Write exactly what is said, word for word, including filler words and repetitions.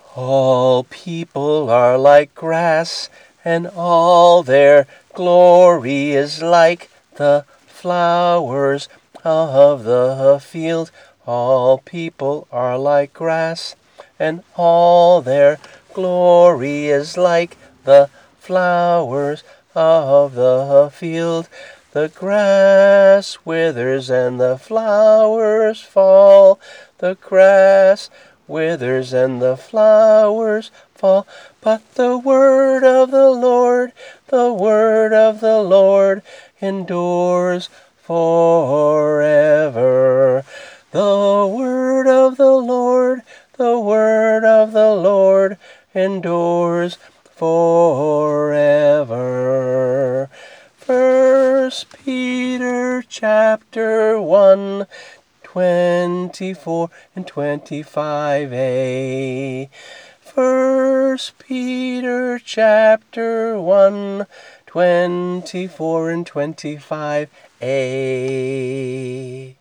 All people are like grass, and all their glory is like the flowers of the field. All people are like grass, and all their glory is like the flowers of the field. The grass withers and the flowers fall. The grass withers and the flowers fall, but the word of the Lord, the word of the Lord endures forever. The word of the Lord, the word of the Lord endures forever. First Peter chapter one, twenty-four and twenty-five a. First Peter chapter one, twenty-four and twenty-five a.